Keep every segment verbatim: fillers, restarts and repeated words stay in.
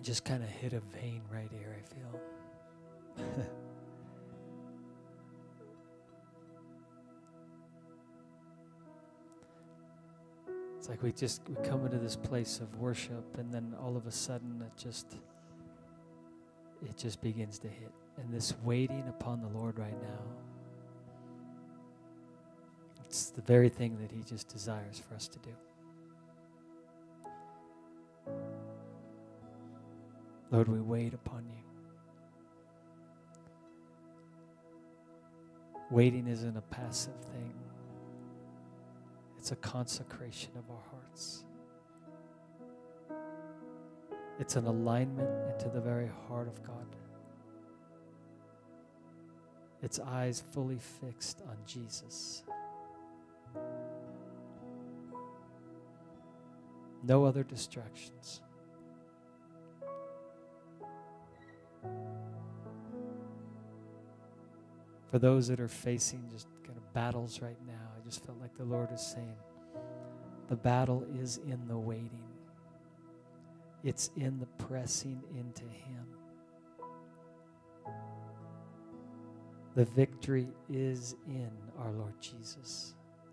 just kind of hit a vein right here, I feel. It's like we just we come into this place of worship, and then all of a sudden it just it just begins to hit. And this waiting upon the Lord right now, it's the very thing that he just desires for us to do. Lord, we wait upon you. Waiting isn't a passive thing. It's a consecration of our hearts. It's an alignment into the very heart of God. It's eyes fully fixed on Jesus. No other distractions. For those that are facing just kind of battles right now, I just felt like the Lord is saying, the battle is in the waiting. It's in the pressing into him. The victory is in our Lord Jesus.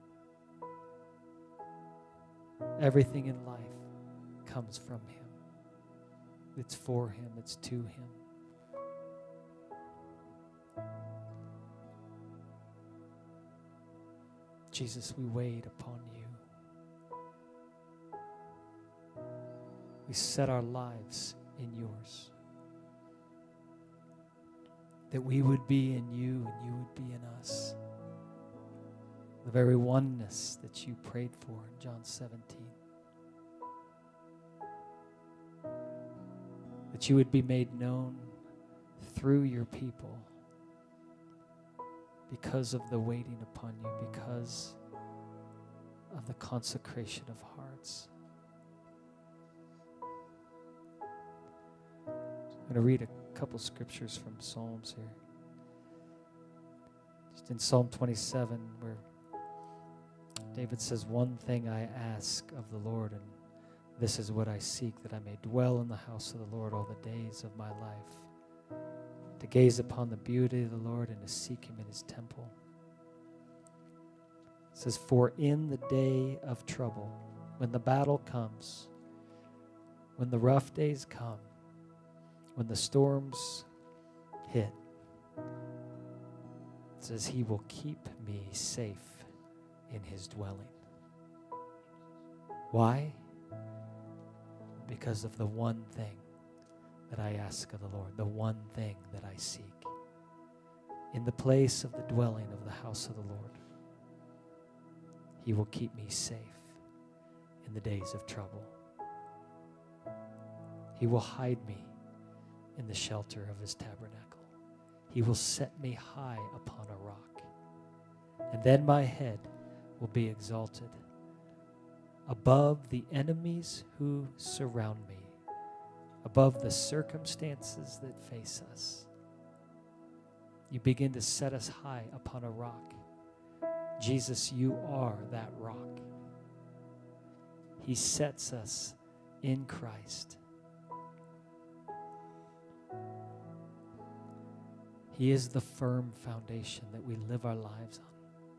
Everything in life comes from him. It's for him. It's to him. Jesus, we wait upon you. We set our lives in yours. That we would be in you and you would be in us. The very oneness that you prayed for in John seventeen. That you would be made known through your people because of the waiting upon you, because of the consecration of hearts. I'm going to read a couple scriptures from Psalms here. Just in Psalm twenty-seven, where David says, one thing I ask of the Lord, and this is what I seek, that I may dwell in the house of the Lord all the days of my life, to gaze upon the beauty of the Lord and to seek him in his temple. It says, for in the day of trouble, when the battle comes, when the rough days come, when the storms hit, it says he will keep me safe in his dwelling. Why? Because of the one thing that I ask of the Lord, the one thing that I seek. In the place of the dwelling of the house of the Lord, he will keep me safe in the days of trouble. He will hide me in the shelter of his tabernacle. He will set me high upon a rock. And then my head will be exalted above the enemies who surround me, above the circumstances that face us. You begin to set us high upon a rock. Jesus, you are that rock. He sets us in Christ. He is the firm foundation that we live our lives on.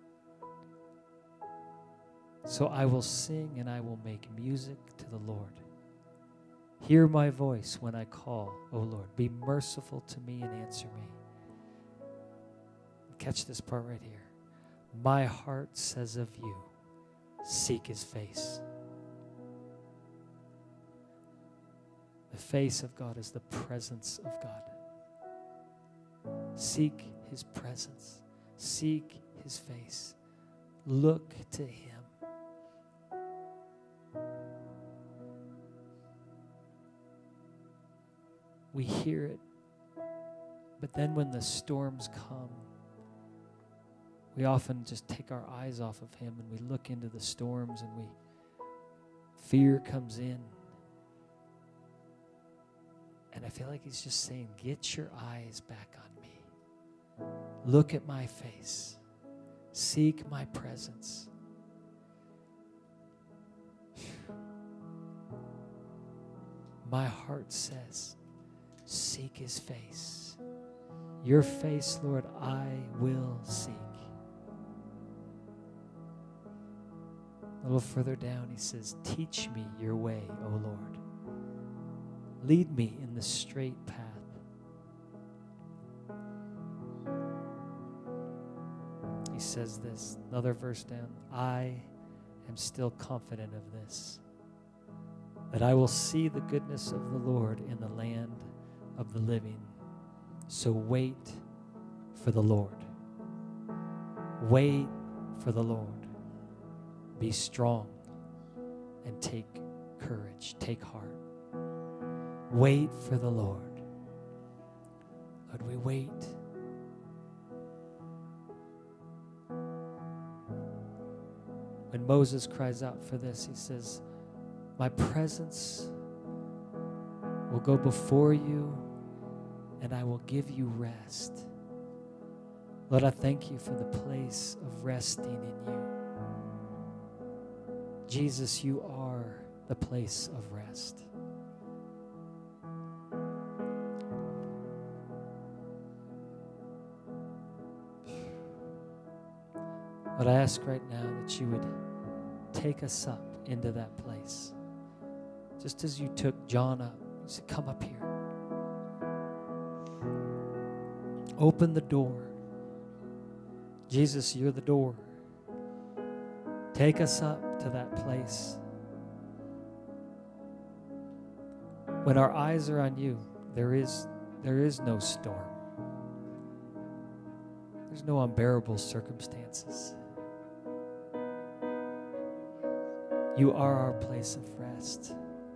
So I will sing and I will make music to the Lord. Hear my voice when I call, O Lord. Be merciful to me and answer me. Catch this part right here. My heart says of you, seek his face. The face of God is the presence of God. Seek his presence. Seek his face. Look to him. We hear it, but then when the storms come, we often just take our eyes off of him and we look into the storms and we fear comes in. And I feel like he's just saying, get your eyes back on me. Look at my face. Seek my presence. my heart says, seek his face. Your face, Lord, I will seek. A little further down, he says, teach me your way, O Lord. Lead me in the straight path. He says this, another verse down, I am still confident of this, that I will see the goodness of the Lord in the land of the living. So wait for the Lord. Wait for the Lord. Be strong and take courage, take heart. Wait for the Lord. Lord, we wait. When Moses cries out for this, he says, my presence will go before you and I will give you rest. Lord, I thank you for the place of resting in you. Jesus, you are the place of rest. But I ask right now that you would take us up into that place. Just as you took John up, you said, come up here. Open the door. Jesus, you're the door. Take us up to that place. When our eyes are on you, there is, there is no storm. There's no unbearable circumstances. You are our place of rest.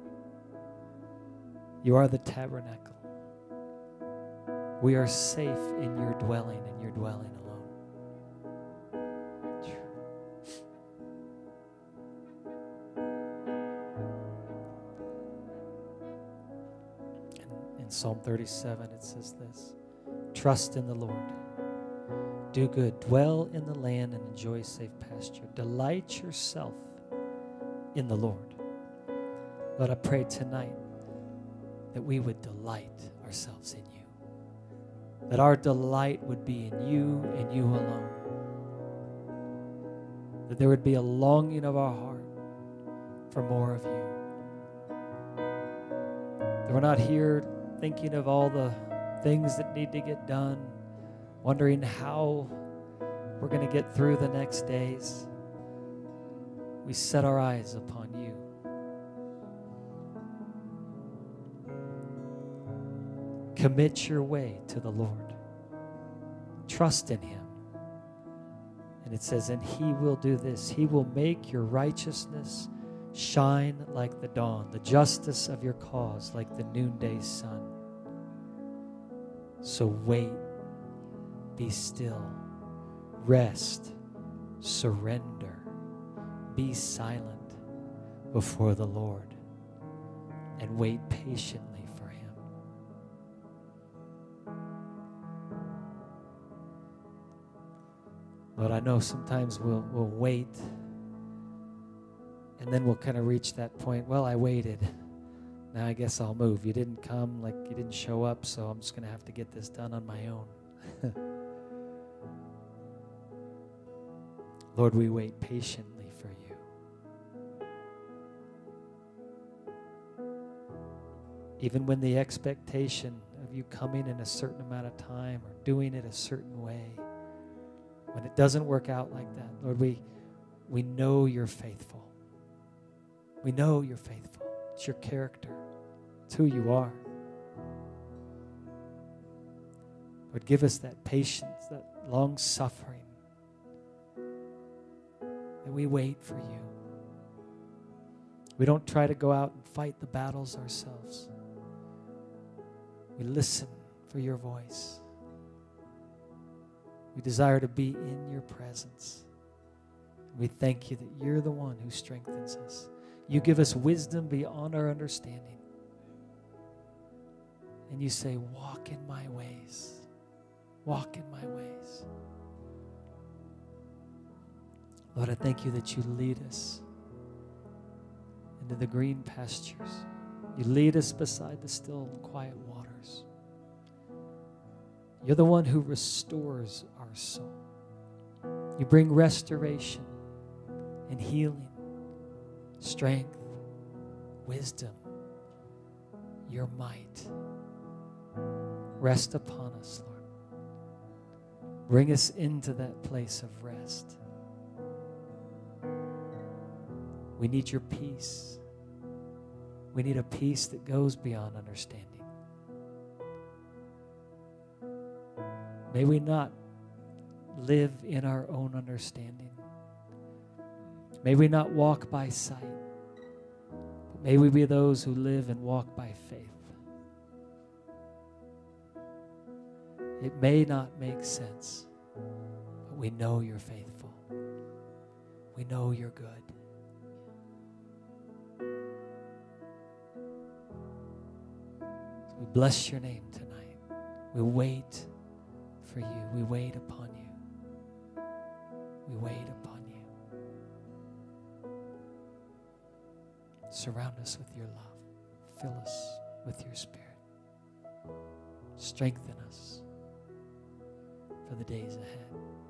You are the tabernacle. We are safe in your dwelling and your dwelling alone. In, in Psalm thirty-seven, it says this, trust in the Lord. Do good. Dwell in the land and enjoy safe pasture. Delight yourself in the Lord. Lord, I pray tonight that we would delight ourselves in you. That our delight would be in you and you alone. That there would be a longing of our heart for more of you. That we're not here thinking of all the things that need to get done, wondering how we're going to get through the next days. We set our eyes upon you. Commit your way to the Lord. Trust in him. And it says, and he will do this. He will make your righteousness shine like the dawn, the justice of your cause like the noonday sun. So wait, be still, rest, surrender. Be silent before the Lord and wait patiently for him. Lord, I know sometimes we'll, we'll wait and then we'll kind of reach that point, well, I waited. Now I guess I'll move. You didn't come, like you didn't show up, so I'm just going to have to get this done on my own. Lord, we wait patiently for you. Even when the expectation of you coming in a certain amount of time or doing it a certain way, when it doesn't work out like that, Lord, we, we know you're faithful. We know you're faithful. It's your character. It's who you are. Lord, give us that patience, that long suffering, that we wait for you. We don't try to go out and fight the battles ourselves. We listen for your voice. We desire to be in your presence. We thank you that you're the one who strengthens us. You give us wisdom beyond our understanding. And you say, walk in my ways. Walk in my ways. Lord, I thank you that you lead us into the green pastures. You lead us beside the still and quiet waters. You're the one who restores our soul. You bring restoration and healing, strength, wisdom, your might. Rest upon us, Lord. Bring us into that place of rest. We need your peace. We need a peace that goes beyond understanding. May we not live in our own understanding. May we not walk by sight, but may we be those who live and walk by faith. It may not make sense, but we know you're faithful. We know you're good. We bless your name tonight. We wait for you. We wait upon you. We wait upon you. Surround us with your love. Fill us with your spirit. Strengthen us for the days ahead.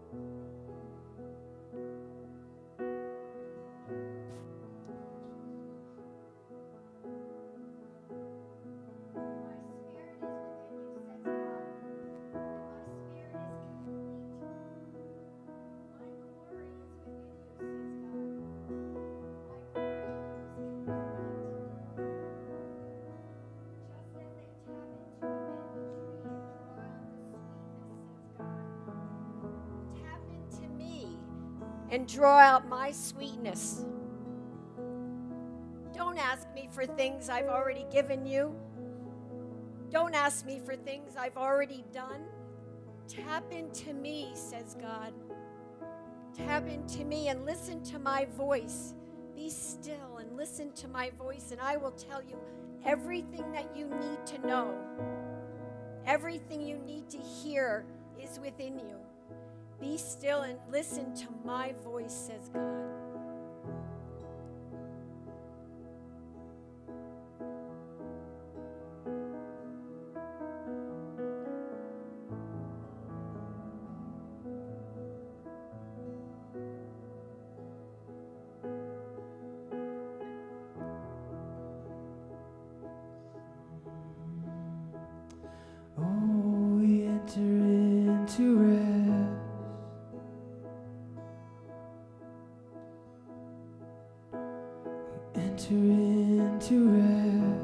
And draw out my sweetness. Don't ask me for things I've already given you. Don't ask me for things I've already done. Tap into me, says God. Tap into me and listen to my voice. Be still and listen to my voice, and I will tell you everything that you need to know. Everything you need to hear is within you. Be still and listen to my voice, says God. Oh, we enter into rest. Enter into rest.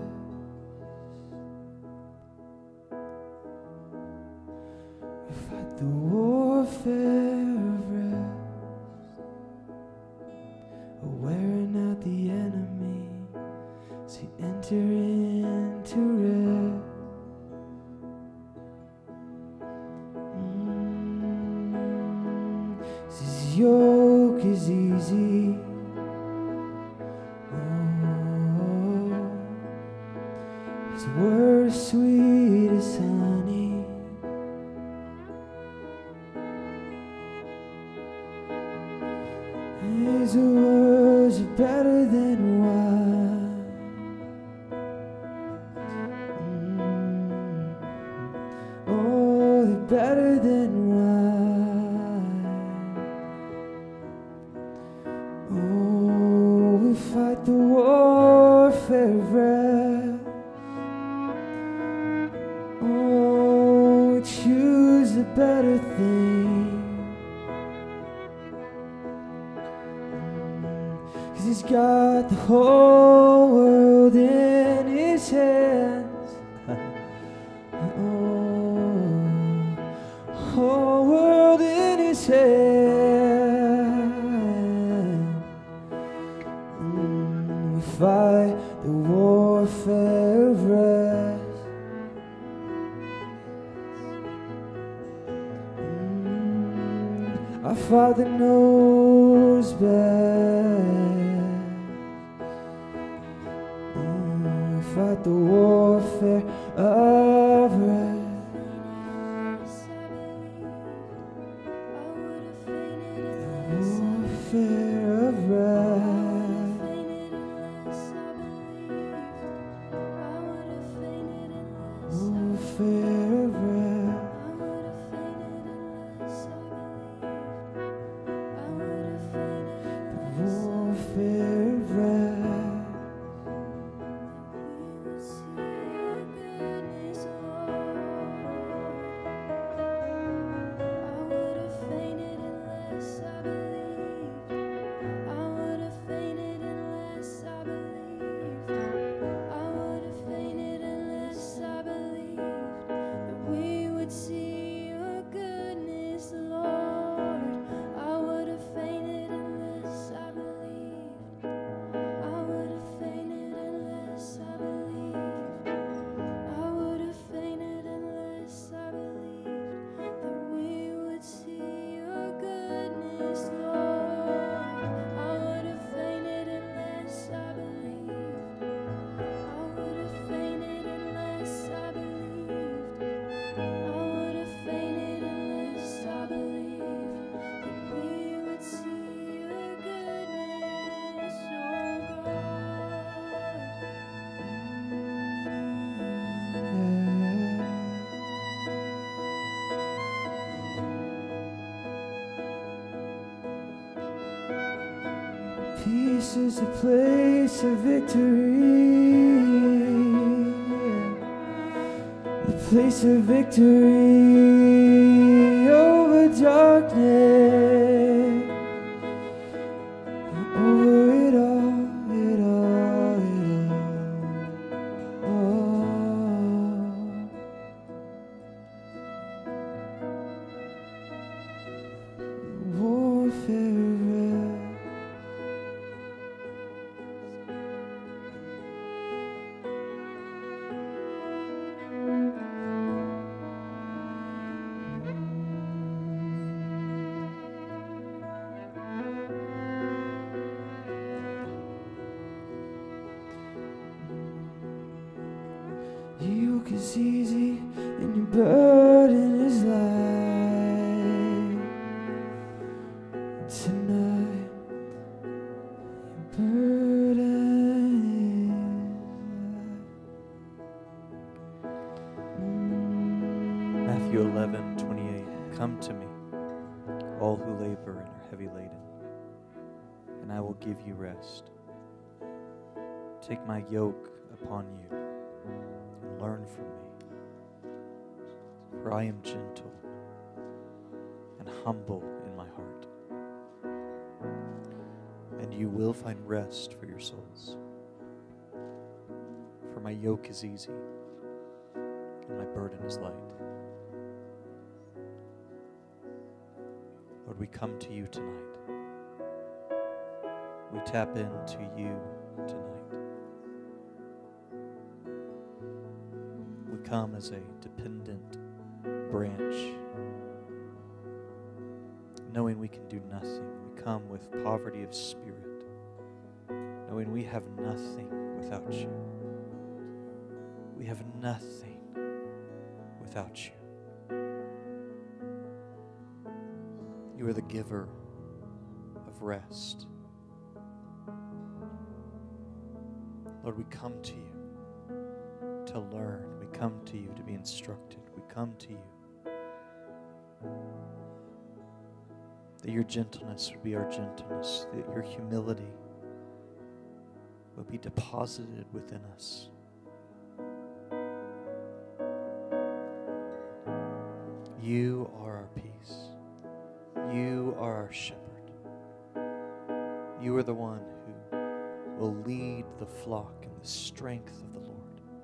We fight the warfare of rest, wearing out the enemy. So we enter into rest. Mm. His yoke is easy. His word is sweet as honey. His words are better than wine. Mm. Oh, they're better than wine. Oh, we fight the warfare of rest. Oh, choose a better thing. Cause he's got the whole world in his hands. Oh, whole world in his hands. Mm, we fight the warfare of rest. Our Father knows best. Mm, we fight the warfare of rest. The warfare of rest. Peace is a place of victory. A place of victory over darkness. Over it all, it all, it all. Oh. Warfare. Your yoke is easy and your burden is light. Tonight, your burden is light. Matthew eleven twenty-eight. Come to me, all who labor and are heavy laden, and I will give you rest. Take my yoke upon you and learn from me, for I am gentle and humble in my heart, and you will find rest for your souls. For my yoke is easy and my burden is light. Lord, we come to you tonight. We tap into you tonight. We come as a dependent branch, knowing we can do nothing. We come with poverty of spirit, knowing we have nothing without you. We have nothing without you. You are the giver of rest. Lord, we come to you to learn. We come to you to be instructed. We come to you that your gentleness would be our gentleness, that your humility would be deposited within us. You are our peace. You are our shepherd. You are the one who will lead the flock in the strength of the Lord.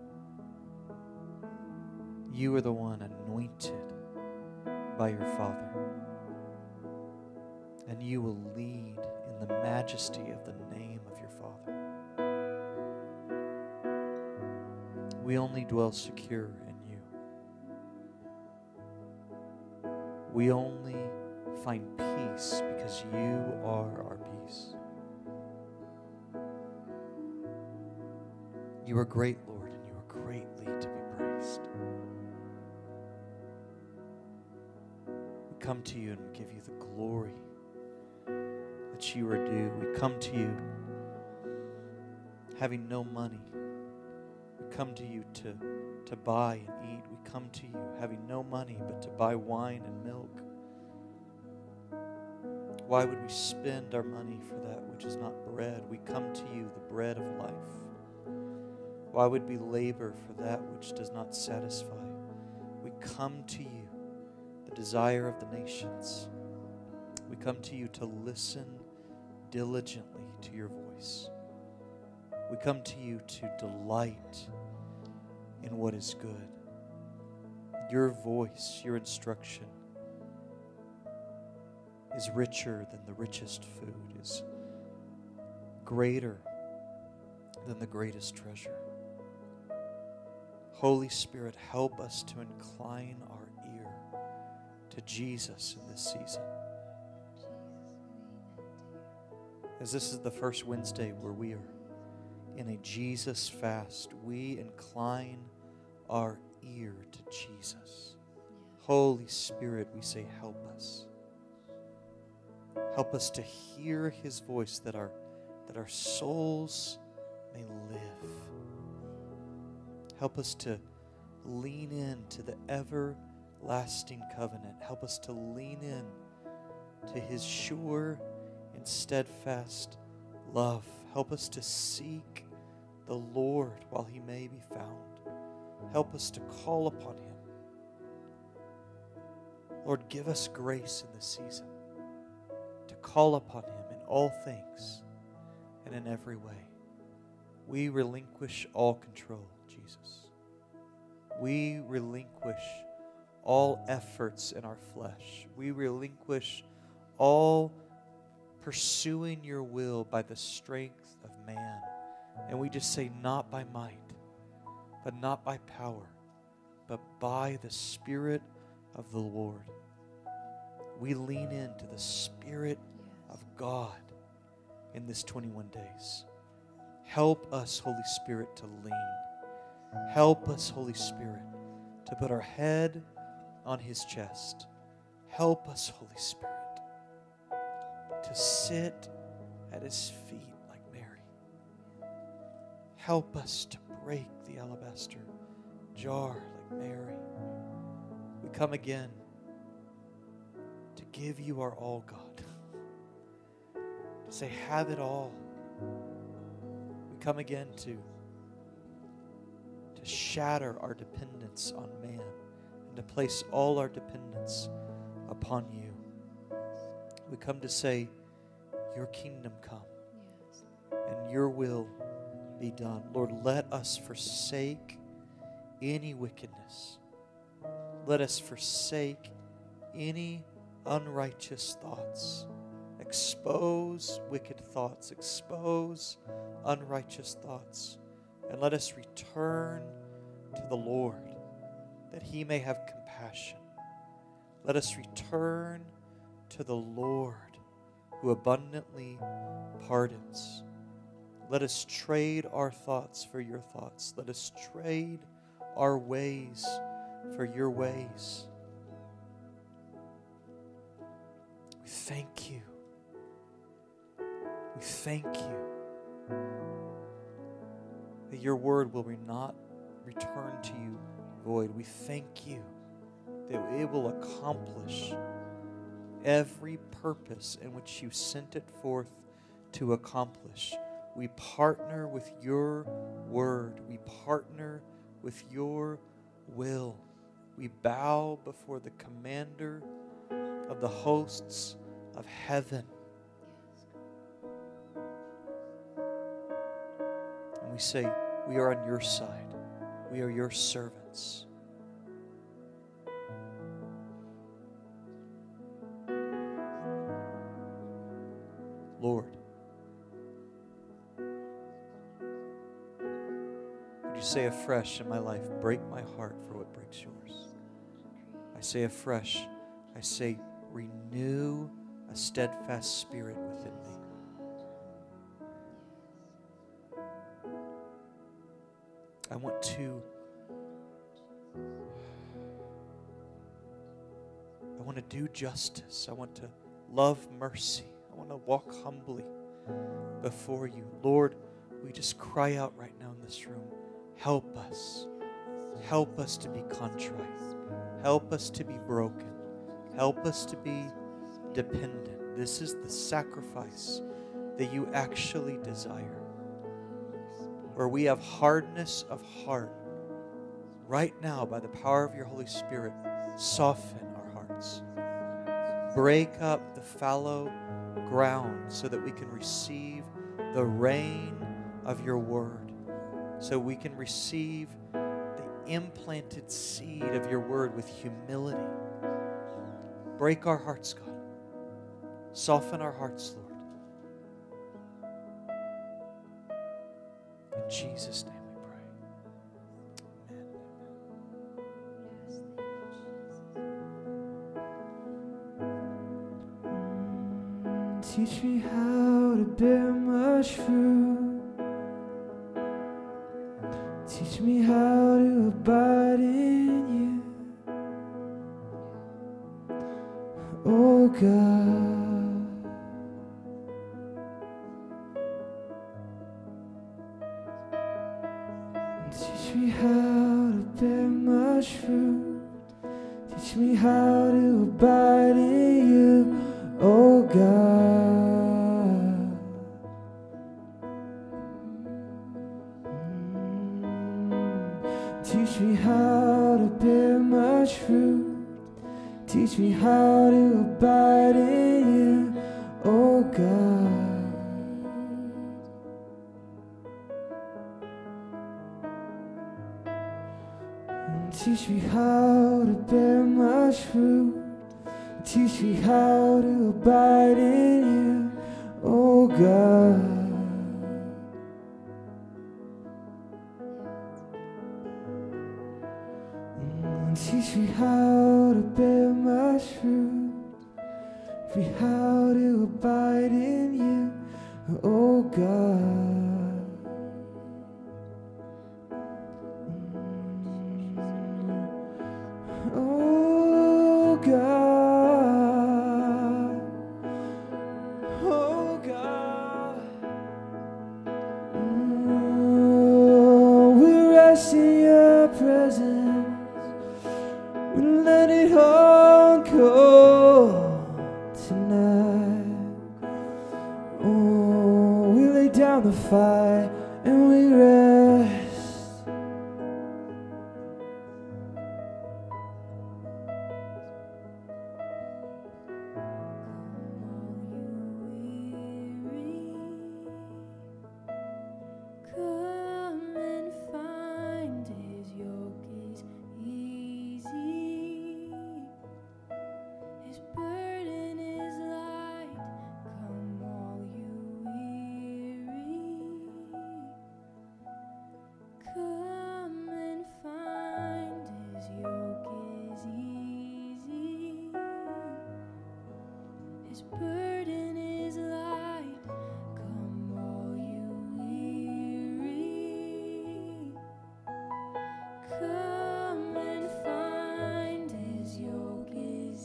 You are the one anointed by your Father. And you will lead in the majesty of the name of your Father. We only dwell secure in you. We only find peace because you are our peace. You are great, Lord, and you are greatly to be praised. We come to you and we give you the glory that you are due. We come to you having no money. We come to you to, to buy and eat. We come to you having no money but to buy wine and milk. Why would we spend our money for that which is not bread? We come to you, the bread of life. Why would we labor for that which does not satisfy? We come to you, the desire of the nations. We come to you to listen diligently to your voice. We come to you to delight in what is good. Your voice, your instruction is richer than the richest food, is greater than the greatest treasure. Holy Spirit, help us to incline our ear to Jesus in this season. As this is the first Wednesday where we are in a Jesus fast, we incline our ear to Jesus. Holy Spirit, we say, help us. Help us to hear his voice, that our, that our souls may live. Help us to lean in to the everlasting covenant. Help us to lean in to his sure and steadfast love. Help us to seek the Lord while he may be found. Help us to call upon him. Lord, give us grace in this season to call upon him in all things and in every way. We relinquish all control, Jesus. We relinquish all efforts in our flesh. We relinquish all pursuing your will by the strength of man. And we just say, not by might, but not by power, but by the Spirit of the Lord. We lean into the Spirit of God in this twenty-one days. Help us, Holy Spirit, to lean. Help us, Holy Spirit, to put our head on his chest. Help us, Holy Spirit, to sit at his feet like Mary. Help us to break the alabaster jar like Mary. We come again to give you our all, God. To say, have it all. We come again to, to shatter our dependence on man and to place all our dependence upon you. We come to say, your kingdom come and your will be done. Lord, let us forsake any wickedness. Let us forsake any unrighteous thoughts. Expose wicked thoughts. Expose unrighteous thoughts. And let us return to the Lord that he may have compassion. Let us return to the Lord who abundantly pardons. Let us trade our thoughts for your thoughts. Let us trade our ways for your ways. We thank you. We thank you that your word will not return to you void. We thank you that it will accomplish every purpose in which you sent it forth to accomplish. We partner with your word. We partner with your will. We bow before the commander of the hosts of heaven. And we say, we are on your side. We are your servants. Lord, would you say afresh in my life, break my heart for what breaks yours? I say afresh, I say, renew a steadfast spirit within me. I want to I want to do justice. I want to love mercy. I want to walk humbly before you. Lord, we just cry out right now in this room. Help us. Help us to be contrite. Help us to be broken. Help us to be dependent. This is the sacrifice that you actually desire. Where we have hardness of heart, right now, by the power of your Holy Spirit, soften our hearts. Break up the fallow ground so that we can receive the rain of your word, so we can receive the implanted seed of your word with humility. Break our hearts, God. Soften our hearts, Lord. In Jesus' name we pray. Amen. Teach me how to bear much fruit. Teach me how to abide in you. Oh God. Teach me how to bear much fruit. Teach me how to abide in you, oh God. Teach me how to abide in you, oh God. And teach me how to bear much fruit. Teach me how to abide in you, oh God. Teach me how to bear much fruit. Teach me how to abide in you, oh God. Oh God. Oh God. Oh, we rest in your presence. We let it all go tonight. Oh, we lay down the fight and we rest. Come and find his yoke is easy. His burden is light. Come all you weary. Come and find his yoke is easy. His burden is light. Come all you weary. Come and find his yoke is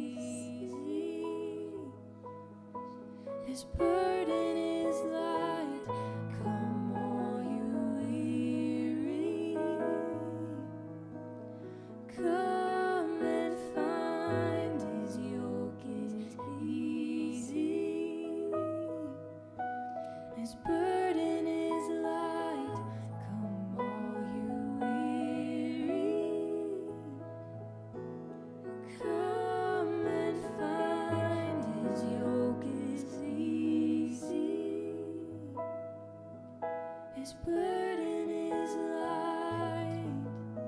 easy. His burden is light. Come all you weary. Come and find his yoke is easy. His burden is light. Come all you weary. Come and find his yoke is easy. His burden is light.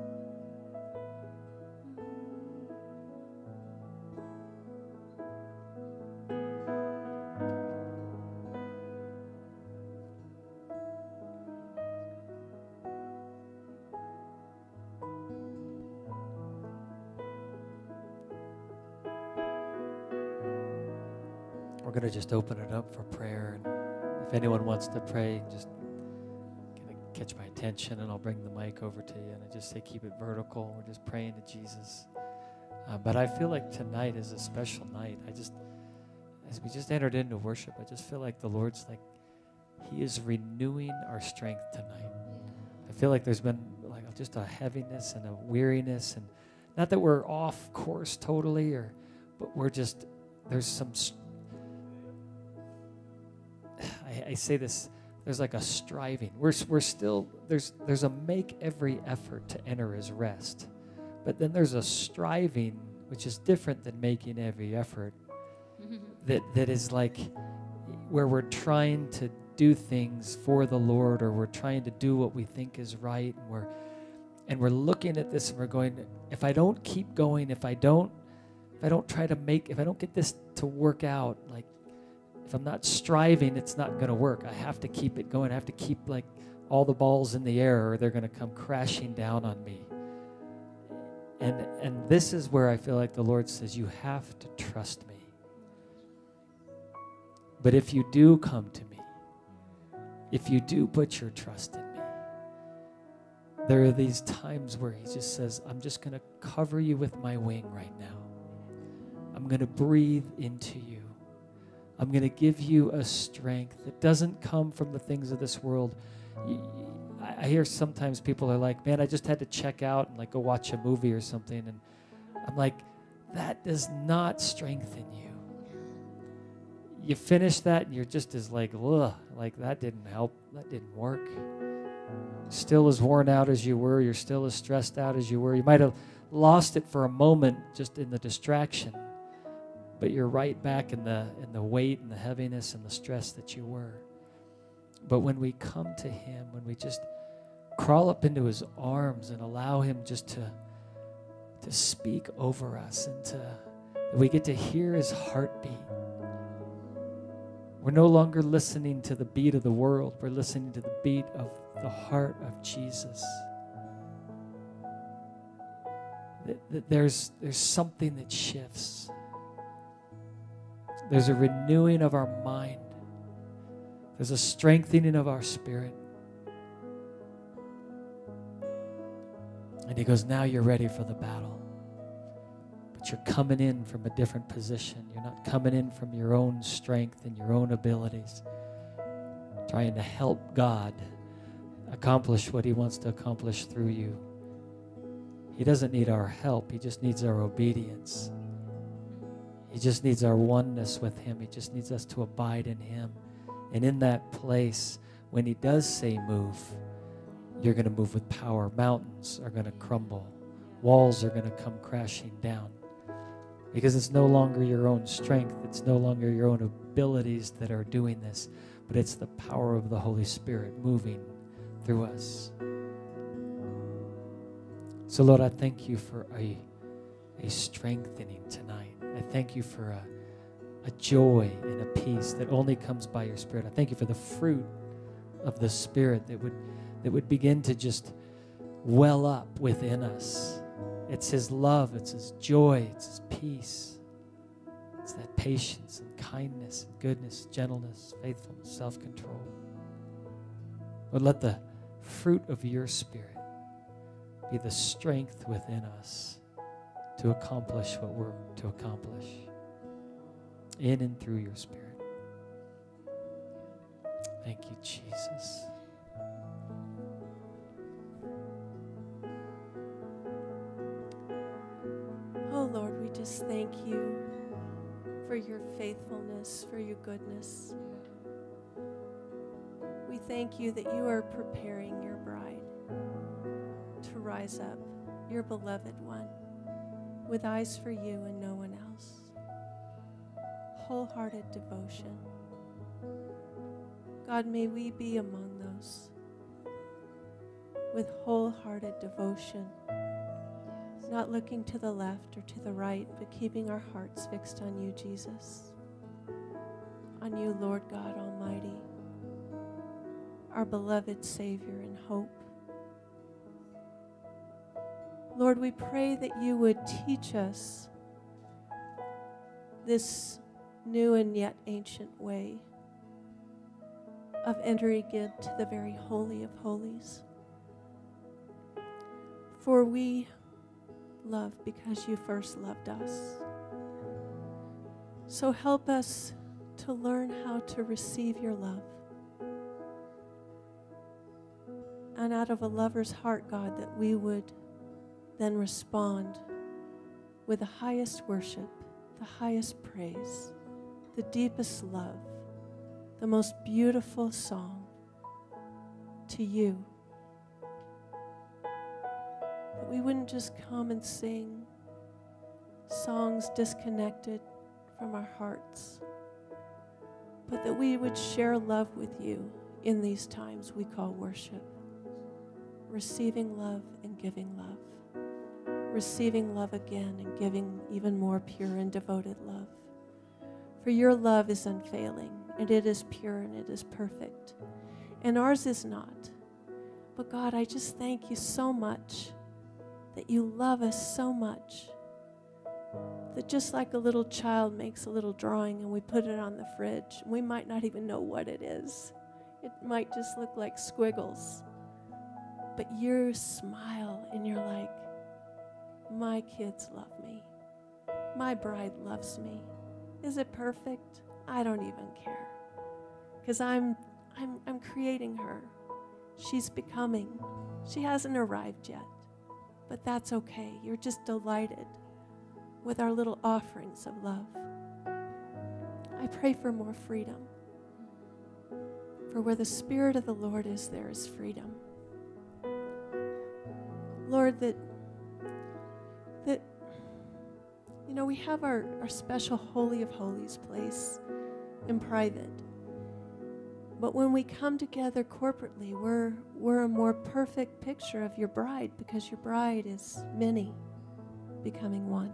We're going to just open it up for prayer. And if anyone wants to pray, just kind of catch my attention and I'll bring the mic over to you. And I just say keep it vertical. We're just praying to Jesus. Uh, but I feel like tonight is a special night. I just, as we just entered into worship, I just feel like the Lord's like, He is renewing our strength tonight. I feel like there's been like just a heaviness and a weariness, and not that we're off course totally, or, but we're just, there's some, I, I say this, there's like a striving. We're, we're still, there's, there's a make every effort to enter His rest. But then there's a striving, which is different than making every effort, that, that is like where we're trying to do things for the Lord, or we're trying to do what we think is right, and we're and we're looking at this and we're going, if I don't keep going, if I don't if I don't try to make, if I don't get this to work out, like if I'm not striving, it's not going to work. I have to keep it going. I have to keep like all the balls in the air, or they're going to come crashing down on me. And and this is where I feel like the Lord says, you have to trust me. But if you do come to me, if you do put your trust in me, there are these times where He just says, I'm just going to cover you with my wing right now. I'm going to breathe into you. I'm going to give you a strength that doesn't come from the things of this world. I hear sometimes people are like, man, I just had to check out and like go watch a movie or something. And I'm like, that does not strengthen you. You finish that and you're just as like, ugh, like that didn't help. That didn't work. Still as worn out as you were. You're still as stressed out as you were. You might have lost it for a moment just in the distraction, but you're right back in the in the weight and the heaviness and the stress that you were. But when we come to him, when we just crawl up into his arms and allow him just to to speak over us, and to that we get to hear his heartbeat. We're no longer listening to the beat of the world. We're listening to the beat of the heart of Jesus. There's, there's something that shifts. There's a renewing of our mind. There's a strengthening of our spirit. And he goes, now you're ready for the battle. But you're coming in from a different position. You're not coming in from your own strength and your own abilities, trying to help God accomplish what he wants to accomplish through you. He doesn't need our help. He just needs our obedience. He just needs our oneness with him. He just needs us to abide in him. And in that place, when he does say move, you're going to move with power. Mountains are going to crumble. Walls are going to come crashing down. Because it's no longer your own strength. It's no longer your own abilities that are doing this. But it's the power of the Holy Spirit moving through us. So Lord, I thank you for a, a strengthening tonight. I thank you for a, a joy and a peace that only comes by your Spirit. I thank you for the fruit of the Spirit that would that would begin to just well up within us. It's his love, it's his joy, it's his peace. It's that patience and kindness and goodness, gentleness, faithfulness, self-control. Lord, let the fruit of your Spirit be the strength within us to accomplish what we're to accomplish in and through your Spirit. Thank you, Jesus. Oh Lord, we just thank you for your faithfulness, for your goodness. We thank you that you are preparing your bride to rise up, your beloved one, with eyes for you and no one else. Wholehearted devotion. God, may we be among those with wholehearted devotion, not looking to the left or to the right, but keeping our hearts fixed on you, Jesus, on you, Lord God Almighty, our beloved Savior and hope. Lord, we pray that you would teach us this new and yet ancient way of entering into the very holy of holies. For we love because you first loved us. So help us to learn how to receive your love. And out of a lover's heart, God, that we would then respond with the highest worship, the highest praise, the deepest love, the most beautiful song to you. That we wouldn't just come and sing songs disconnected from our hearts, but that we would share love with you in these times we call worship. Receiving love and giving love. Receiving love again and giving even more pure and devoted love. For your love is unfailing, and it is pure and it is perfect. And ours is not. But God, I just thank you so much that you love us so much that just like a little child makes a little drawing and we put it on the fridge, we might not even know what it is. It might just look like squiggles. But you smile and you're like, my kids love me. My bride loves me. Is it perfect? I don't even care. Because I'm, I'm, I'm creating her. She's becoming. She hasn't arrived yet. But that's okay. You're just delighted with our little offerings of love. I pray for more freedom. For where the Spirit of the Lord is, there is freedom. Lord, that that, you know, we have our, our special Holy of Holies place in private. But when we come together corporately, we're, we're a more perfect picture of your bride, because your bride is many becoming one.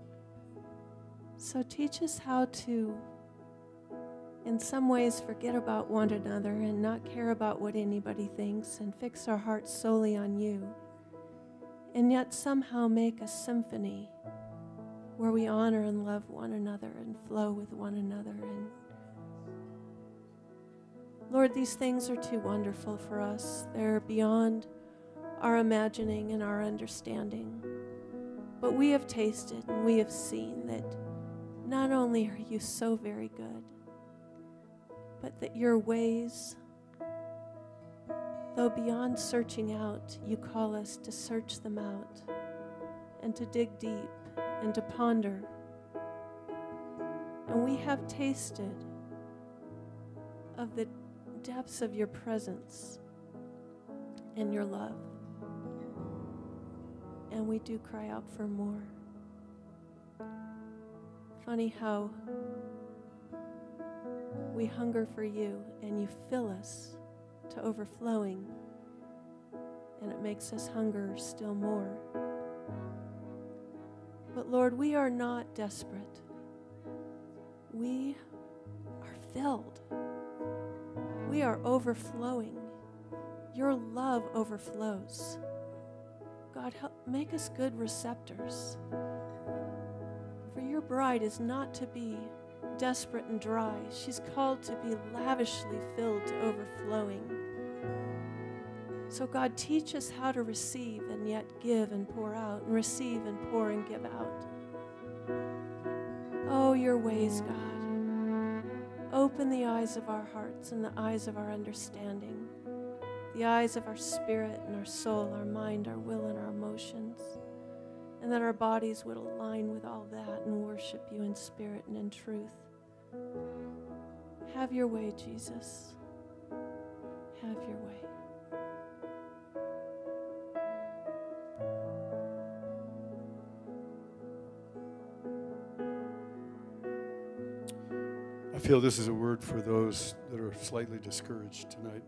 So teach us how to, in some ways, forget about one another and not care about what anybody thinks and fix our hearts solely on you, and yet somehow make a symphony where we honor and love one another and flow with one another. And Lord, these things are too wonderful for us. They're beyond our imagining and our understanding. But we have tasted and we have seen that not only are you so very good, but that your ways, though beyond searching out, you call us to search them out and to dig deep and to ponder. And we have tasted of the depths of your presence and your love. And we do cry out for more. Funny how we hunger for you and you fill us to overflowing, and it makes us hunger still more. But Lord, we are not desperate. We are filled. We are overflowing. Your love overflows. God, help make us good receptors. For your bride is not to be desperate and dry. She's called to be lavishly filled to overflowing. So God, teach us how to receive and yet give and pour out, and receive and pour and give out. Oh, your ways, God. Open the eyes of our hearts and the eyes of our understanding, the eyes of our spirit and our soul, our mind, our will, and our emotions, and that our bodies would align with all that and worship you in spirit and in truth. Have your way, Jesus. Have your way. I feel this is a word for those that are slightly discouraged tonight.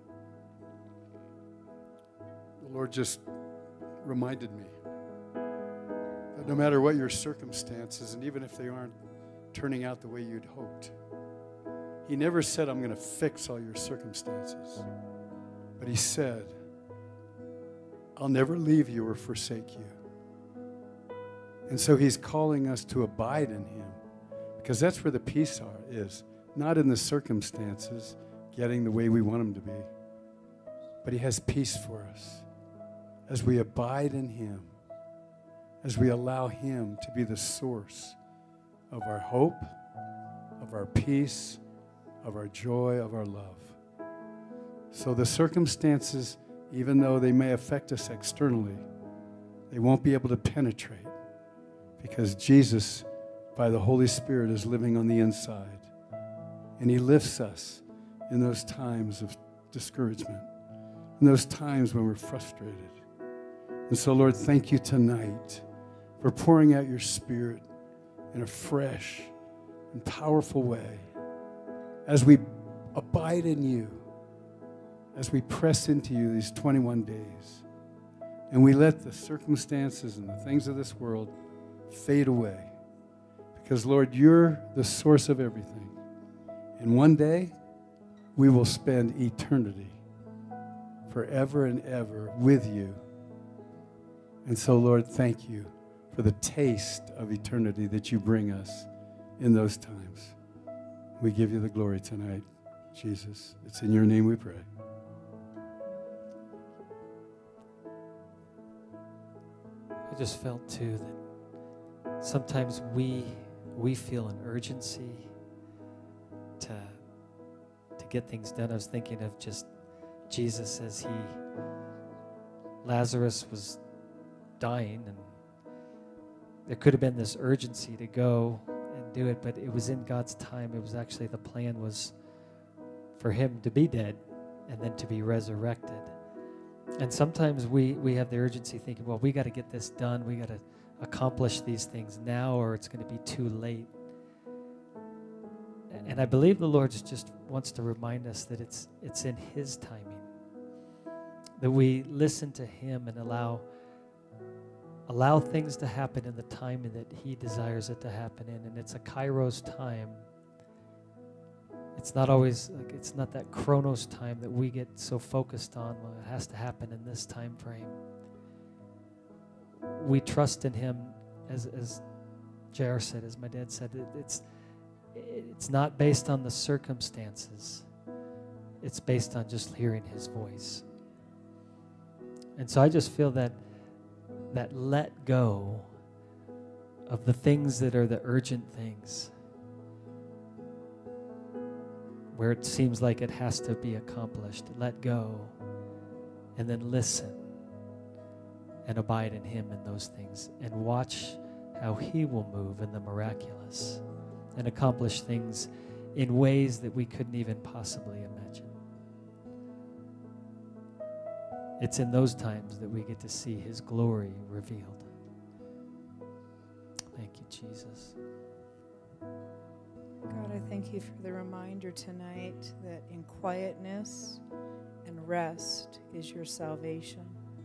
The Lord just reminded me that no matter what your circumstances, and even if they aren't turning out the way you'd hoped, He never said, I'm going to fix all your circumstances. But He said, I'll never leave you or forsake you. And so He's calling us to abide in Him, because that's where the peace are, is. Not in the circumstances getting the way we want them to be, but He has peace for us as we abide in Him, as we allow Him to be the source of our hope, of our peace, of our joy, of our love. So the circumstances, even though they may affect us externally, they won't be able to penetrate, because Jesus, by the Holy Spirit, is living on the inside. And He lifts us in those times of discouragement, in those times when we're frustrated. And so, Lord, thank you tonight for pouring out your Spirit in a fresh and powerful way as we abide in you, as we press into you these twenty-one days, and we let the circumstances and the things of this world fade away. Because, Lord, you're the source of everything. And one day, we will spend eternity forever and ever with you. And so, Lord, thank you for the taste of eternity that you bring us in those times. We give you the glory tonight, Jesus. It's in your name we pray. I just felt, too, that sometimes we we feel an urgency to to get things done. I was thinking of just Jesus as he Lazarus was dying, and there could have been this urgency to go and do it, but it was in God's time. It was actually the plan was for him to be dead and then to be resurrected. And sometimes we we have the urgency thinking, well, we got to get this done. We got to accomplish these things now or it's going to be too late. And I believe the Lord just wants to remind us that it's it's in His timing, that we listen to Him and allow allow things to happen in the timing that He desires it to happen in. And it's a Kairos time. It's not always, like, it's not that Chronos time that we get so focused on. Well, it has to happen in this time frame. We trust in Him, as as J R said, as my dad said, it, it's it's not based on the circumstances. It's based on just hearing His voice. And so I just feel that that let go of the things that are the urgent things, where it seems like it has to be accomplished. Let go and then listen and abide in Him in those things and watch how He will move in the miraculous and accomplish things in ways that we couldn't even possibly imagine. It's in those times that we get to see His glory revealed. Thank you, Jesus. God, I thank You for the reminder tonight that in quietness and rest is your salvation.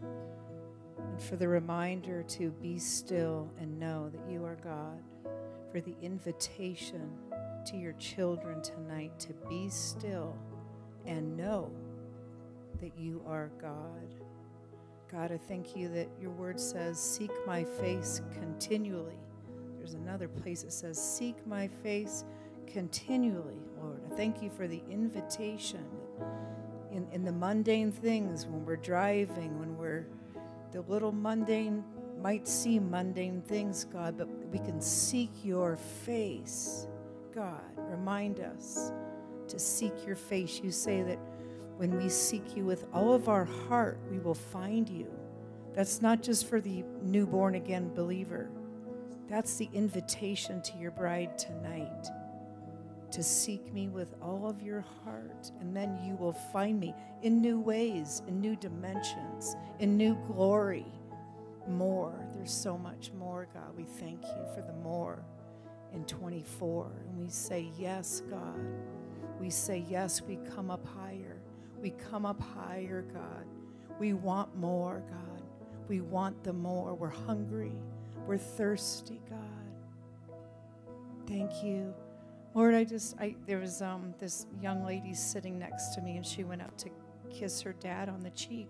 And for the reminder to be still and know that You are God. For the invitation to your children tonight to be still and know that You are God. God, I thank You that Your word says, seek My face continually. There's another place that says, seek My face continually, Lord. I thank You for the invitation in, in the mundane things, when we're driving, when we're the little mundane, might seem mundane things, God, but we can seek Your face. God, remind us to seek Your face. You say that when we seek You with all of our heart, we will find You. That's not just for the newborn again believer. That's the invitation to your bride tonight, to seek Me with all of your heart, and then you will find Me in new ways, in new dimensions, in new glory. More. There's so much more, God. We thank You for the more in twenty-four. And we say, yes, God. We say, yes, we come up higher. We come up higher, God. We want more, God. We want the more. We're hungry. We're thirsty, God. Thank You. Lord, I just, I there was um this young lady sitting next to me, and she went up to kiss her dad on the cheek.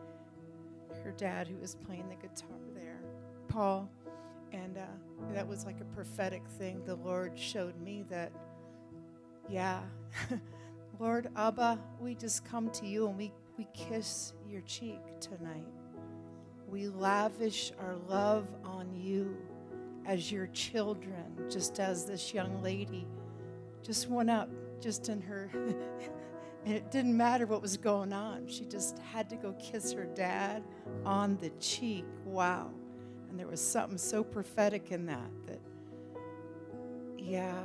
Her dad, who was playing the guitar there, Paul. And uh, that was like a prophetic thing. The Lord showed me that, yeah, Lord, Abba, we just come to You and we, we kiss Your cheek tonight. We lavish our love on You as Your children, just as this young lady just went up, just in her, and it didn't matter what was going on. She just had to go kiss her dad on the cheek. Wow. And there was something so prophetic in that, that, yeah.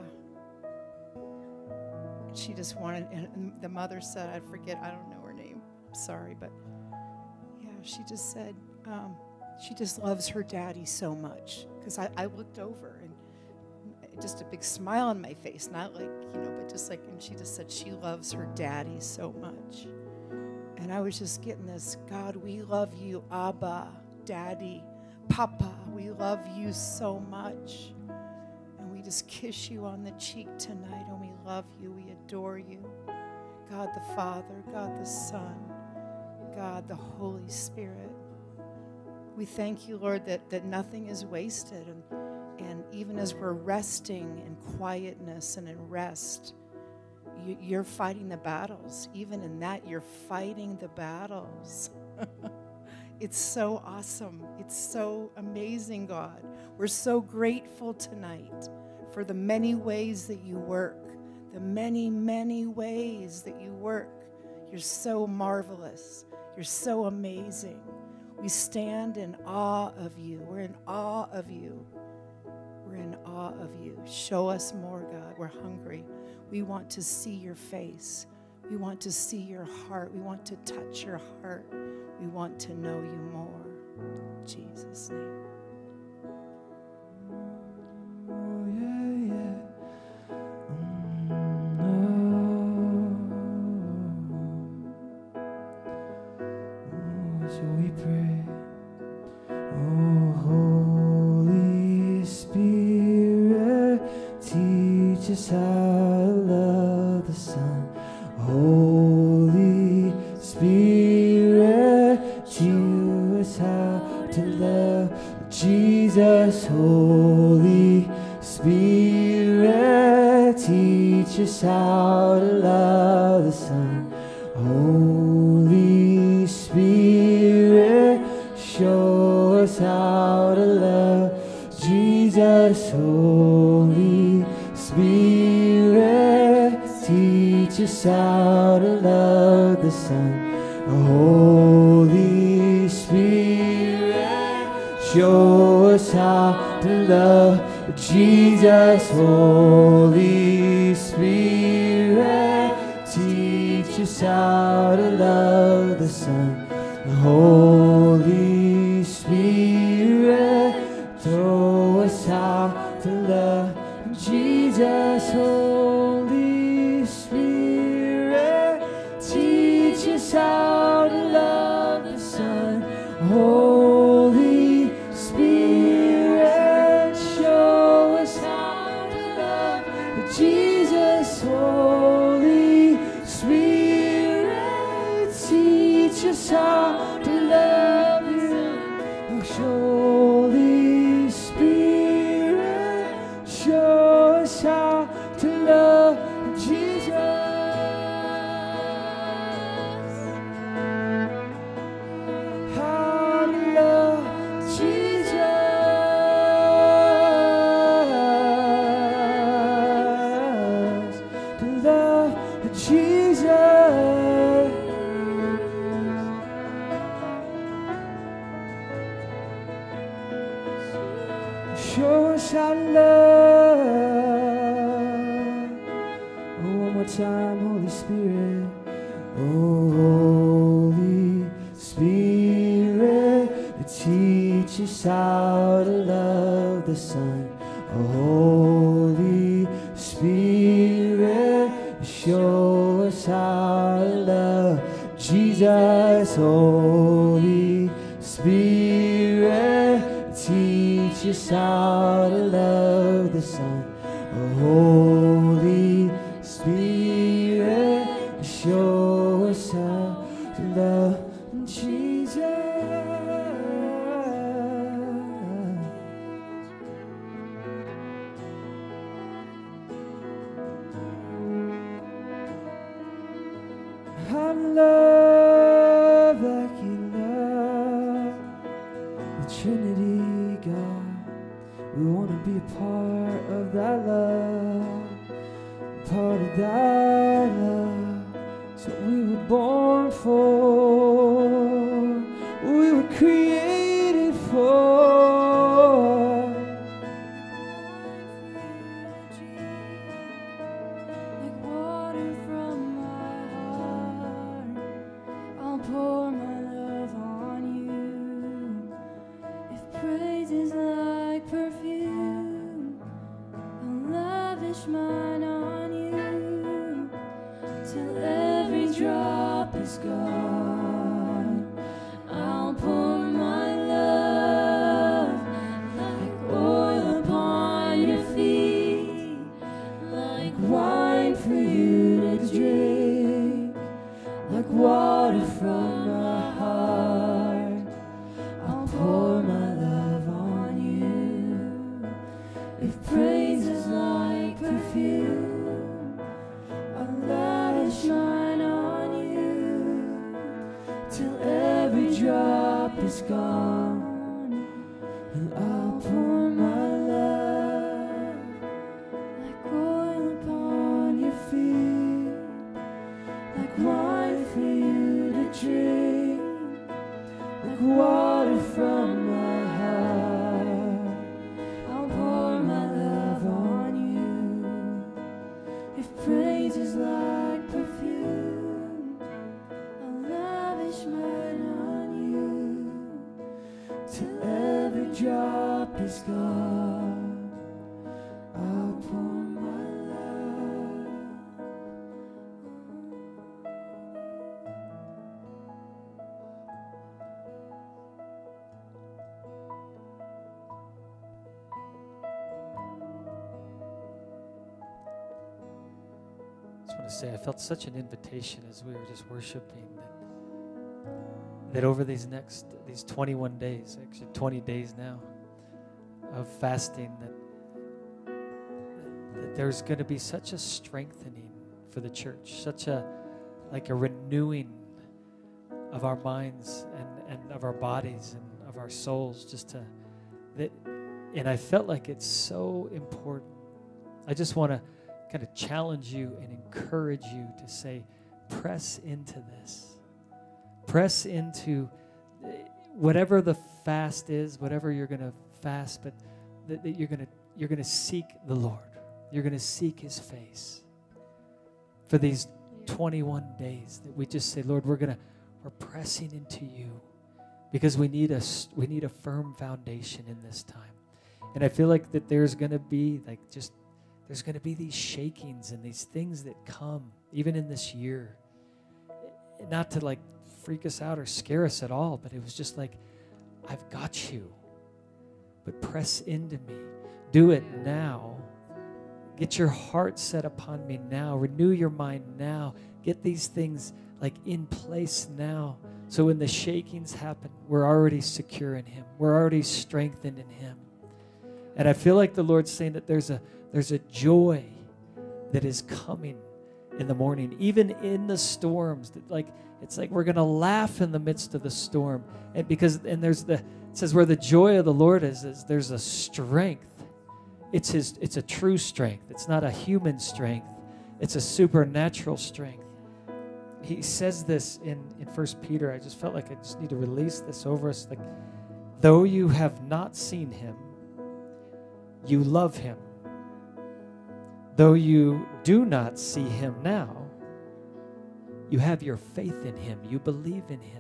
She just wanted, and the mother said, I forget, I don't know her name. I'm sorry, but yeah, she just said, um, she just loves her daddy so much. Because I, I looked over and just a big smile on my face, not like, you know, but just like, and she just said she loves her daddy so much. And I was just getting this, God, we love You, Abba, Daddy, Papa, we love You so much. And we just kiss You on the cheek tonight, and we love You, we adore You. God the Father, God the Son, God the Holy Spirit. We thank You, Lord, that, that nothing is wasted. And, and even as we're resting in quietness and in rest, you, you're fighting the battles. Even in that, you're fighting the battles. It's so awesome. It's so amazing, God. We're so grateful tonight for the many ways that You work, the many, many ways that You work. You're so marvelous. You're so amazing. We stand in awe of You. We're in awe of You. We're in awe of You. Show us more, God. We're hungry. We want to see Your face. We want to see Your heart. We want to touch Your heart. We want to know You more. In Jesus' name. So we pray. Oh, Holy Spirit, teach us how to love the Son. Holy Spirit, teach us how to love Jesus. Holy Spirit, teach us how to love the Son. Holy Spirit, show us how to love Jesus. Holy Spirit, teach us how to love the Son. Holy Spirit, show us how to love Jesus. Holy Spirit, teach us how to love the Son. Holy Spirit, show us how to love Jesus. Holy Spirit, teach us how to love the Son. Holy Spirit, show us how to love Jesus. Holy Spirit, teach us how to love you. Holy Spirit, show us how to love Jesus. How to love Jesus. To love Jesus. Show us how to love. Oh, one more time, Holy Spirit. Oh, Holy Spirit, teach us how to love the Son. Oh, Holy Spirit, show us how to love Jesus. Holy Spirit, teach us how to love the Son. Oh, Holy Spirit, show us how to love Jesus. I love like you love the Trinity, God. We want to be a part of that love, part of that love. So we were born for, we were created for. Like water from my heart, I'll pour my love on you. If praise is like perfume, I'll lavish mine on you till every drop is gone. I'll pour my love like oil upon your feet, like wine for you to drink, like water from my heart. I'll pour my love on you. If praise is like perfume, I'll lavish mine on you till every drop is gone. And I'll pour my love like oil upon your feet, like wine for you to drink, like water from my heart. I'll pour my love on you. If praise is like perfume, I'll lavish mine on you till every drop is gone. I'll pour my love. I just want to say I felt such an invitation as we were just worshiping that, that over these next, these twenty-one days, actually twenty days now of fasting, that, that there's going to be such a strengthening for the church, such a, like a renewing of our minds and, and of our bodies and of our souls, just to, that, and I felt like it's so important. I just want to kind of challenge you and encourage you to say, press into this. Press into whatever the fast is, whatever you're going to fast, but that, that you're going to you're going to seek the Lord. You're going to seek his face for these twenty-one days, that we just say, Lord, we're going to we're pressing into you because we need a we need a firm foundation in this time. And I feel like that there's going to be like just there's going to be these shakings and these things that come even in this year. Not to like freak us out or scare us at all, but it was just like, I've got you. But press into me. Do it now. Get your heart set upon me now. Renew your mind now. Get these things like in place now. So when the shakings happen, we're already secure in him. We're already strengthened in him. And I feel like the Lord's saying that there's a there's a joy that is coming in the morning, even in the storms. That like it's like we're gonna laugh in the midst of the storm. And because and there's the it says where the joy of the Lord is, is there's a strength. It's his it's a true strength. It's not a human strength. It's a supernatural strength. He says this in, in First Peter. I just felt like I just need to release this over us. Like, though you have not seen him, you love him. Though you do not see him now, you have your faith in him. You believe in him.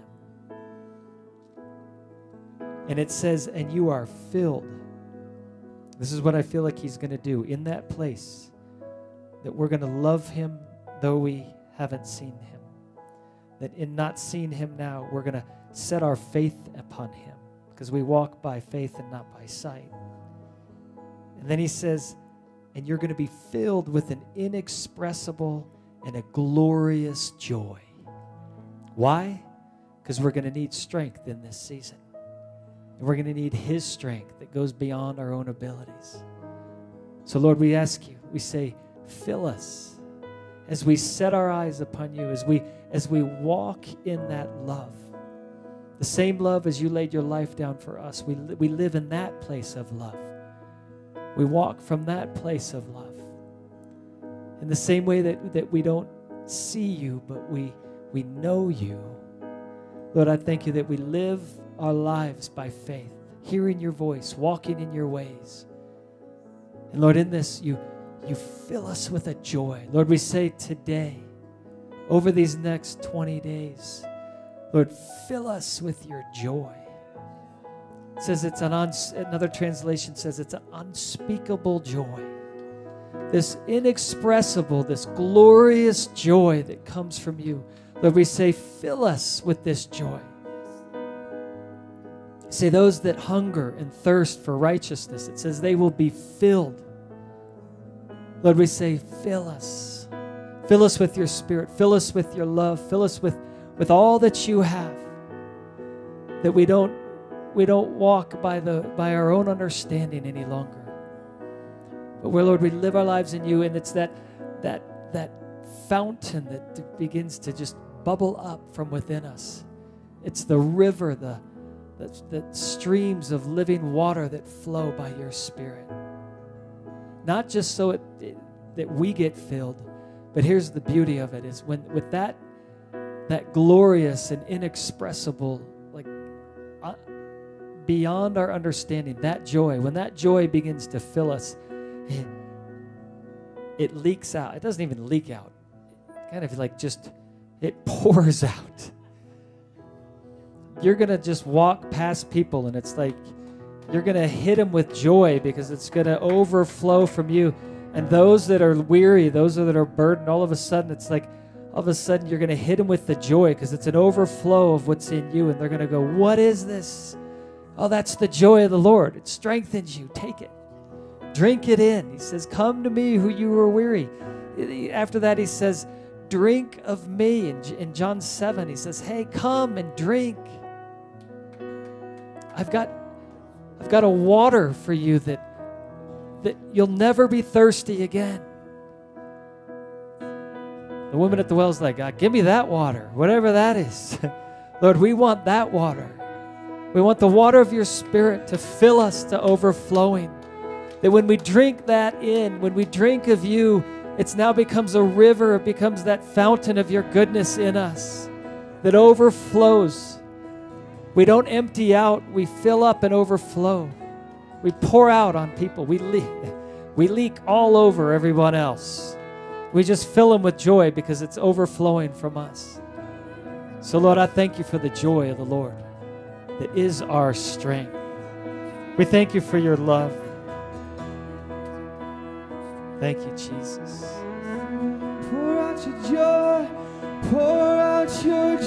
And it says, and you are filled. This is what I feel like he's going to do in that place, that we're going to love him though we haven't seen him. That in not seeing him now, we're going to set our faith upon him because we walk by faith and not by sight. And then he says, and you're going to be filled with an inexpressible and a glorious joy. Why? Because we're going to need strength in this season. And we're going to need his strength that goes beyond our own abilities. So, Lord, we ask you, we say, fill us as we set our eyes upon you, as we, as we walk in that love. The same love as you laid your life down for us. We, we live in that place of love. We walk from that place of love. In the same way that, that we don't see you, but we, we know you. Lord, I thank you that we live our lives by faith, hearing your voice, walking in your ways. And Lord, in this, you, you fill us with a joy. Lord, we say today, over these next twenty days, Lord, fill us with your joy. It says it's an uns- another translation says it's an unspeakable joy. This inexpressible, this glorious joy that comes from you. Lord, we say, fill us with this joy. Say, those that hunger and thirst for righteousness, it says they will be filled. Lord, we say, fill us. Fill us with your spirit. Fill us with your love. Fill us with, with all that you have. That we don't We don't walk by the by our own understanding any longer. But where, Lord, we live our lives in you, and it's that that that fountain that begins to just bubble up from within us. It's the river, the the, the streams of living water that flow by your Spirit. Not just so it, it that we get filled, but here's the beauty of it: is when with that that glorious and inexpressible, like. Uh, beyond our understanding, that joy, when that joy begins to fill us, it, it leaks out. It doesn't even leak out. It kind of like just, it pours out. You're going to just walk past people and it's like, you're going to hit them with joy because it's going to overflow from you. And those that are weary, those that are burdened, all of a sudden, it's like, all of a sudden you're going to hit them with the joy because it's an overflow of what's in you. And they're going to go, what is this? Oh, that's the joy of the Lord. It strengthens you. Take it. Drink it in. He says, come to me who you are weary. after that, he says, drink of me. In, in John seven, he says, hey, come and drink. I've got, I've got a water for you that, that you'll never be thirsty again. The woman at the well is like, God, give me that water, whatever that is. Lord, we want that water. We want the water of your Spirit to fill us to overflowing. That when we drink that in, when we drink of you, it now becomes a river. It becomes that fountain of your goodness in us that overflows. We don't empty out. We fill up and overflow. We pour out on people. We leak, we leak all over everyone else. We just fill them with joy because it's overflowing from us. So, Lord, I thank you for the joy of the Lord that is our strength. We thank you for your love. Thank you, Jesus. Pour out your joy, pour out your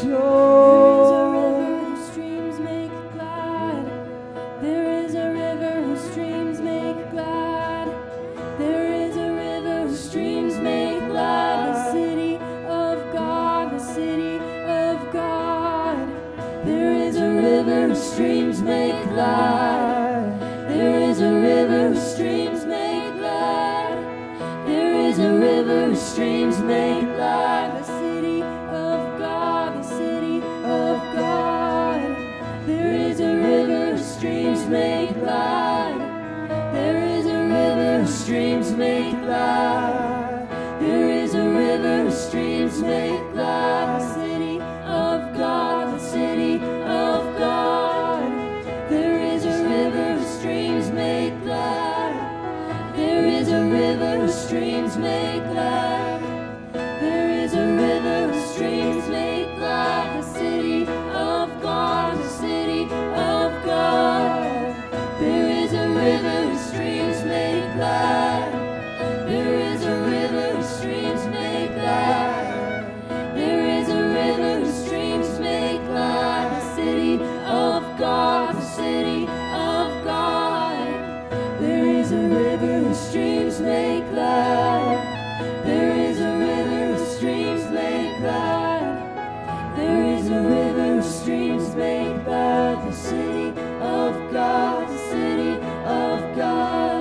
joy. There is a river whose streams make glad. There is a river whose streams make glad. The city of God, the city of God. There is a river whose streams make glad. There is a river whose streams make glad. There is a river whose streams make glad. The city of God, the city of God. There is a river whose streams make glad. There is a river whose streams make glad. There is a river whose streams make glad. The city of God, the city of God. There is a river whose streams make glad. There is a river whose streams make glad. There is a river whose streams make glad. The city of God, the city of God. There is a river whose streams make glad. There is a river whose streams make glad. There is a river whose streams make glad. The city of God, the city of God. There is a river whose streams make glad. There is a river whose streams make glad. There is a river whose streams make glad. The city of God, the city of God.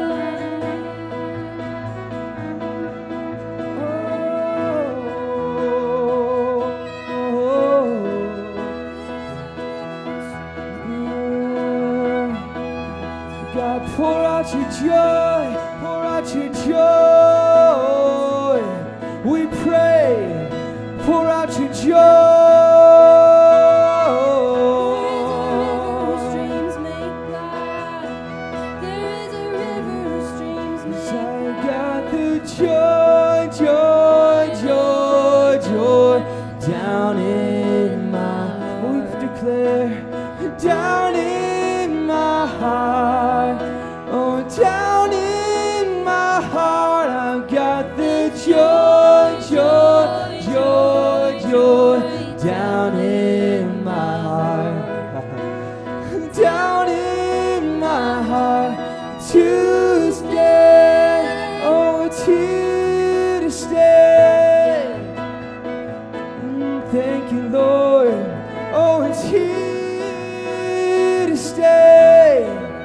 God, pour out your joy, pour out your joy. We pray, pour out your joy. Joy, joy, joy, joy, down in my, we declare, down in my heart, oh, down in my heart, I've got the joy, joy, joy, joy, down in my heart, down in my heart, to stay, oh, to, to stay. Mm, thank you, Lord. Oh, it's here to stay.